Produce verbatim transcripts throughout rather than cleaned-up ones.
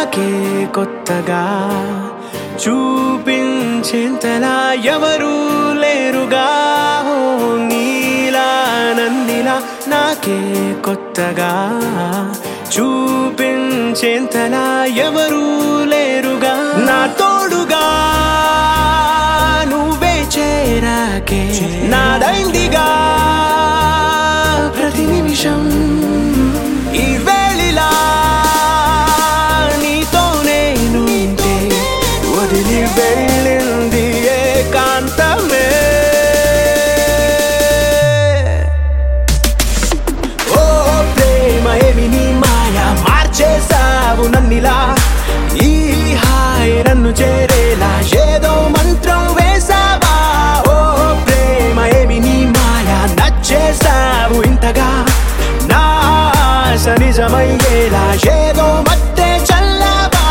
నాకే కొత్తగా చూపించేంతలా ఎవరూ లేరుగా. ఓ నీలా నన్నిలా నాకే కొత్తగా చూపించేంతలా ఎవరూ లేరుగా. నా తోడుగా నువ్వే చేరాకే నాదైందిగా ప్రతి నిమిషం. ఈ వేళిలా నీతో నేనుంటే వదిలి వెళ్ళింది ఏకాంతమే. ఓ ప్రేమ ఏమి నీ మాయ మార్చేసావు నన్నిలా. ఈ హాయ్ నన్ను చేరేలా ఏదో మంత్రం వేసావా. ఓ ప్రేమ ఏమి నీ మాయ నచ్చేసావు ఇంతగా. నా ఆశ నిజమయ్యేలా ఏదో మట్టే చల్లావా.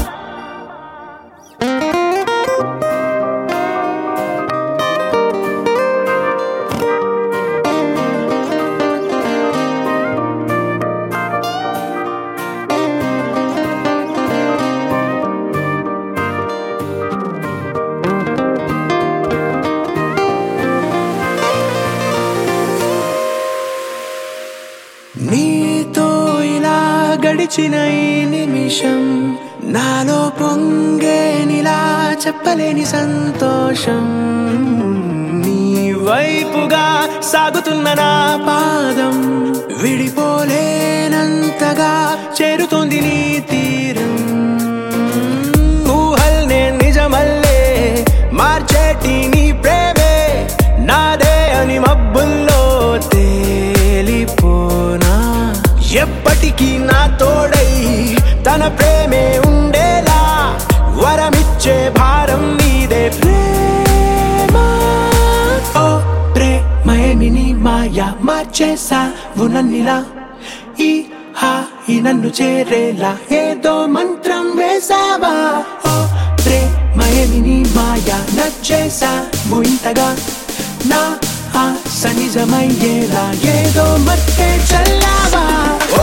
నీతో ఇలా గడిచిన ఈ నిమిషం నాలో పొంగేనిలా చెప్పలేని సంతోషం. నీ వైపుగా సాగుతున్న నా పాదం విడిపోలేనంతగా చేరుతోంది నీ తీరం. ఊహల్నే నిజమల్లే మార్చేటి నీ ప్రేమే నాదే అని మబ్బుల్లో తేలిపోనా. ఎప్పటికీ నా తోడై తన ప్రేమే ఉండేలా వరమిచ్చే భారం నీదే ప్రేమ. ఓ ప్రేమ ఏమి నీ మాయ మార్చేసావు నన్నిలా. ఈ హాయి నన్ను చేరేలా ఏదో మంత్రం వేసావా. ఓ ప్రేమ ఏమి నీ మాయ నచ్చేసావు ఇంతగా. నా ఆశ నిజమయ్యేలా ఏదో మట్టే చల్లావా.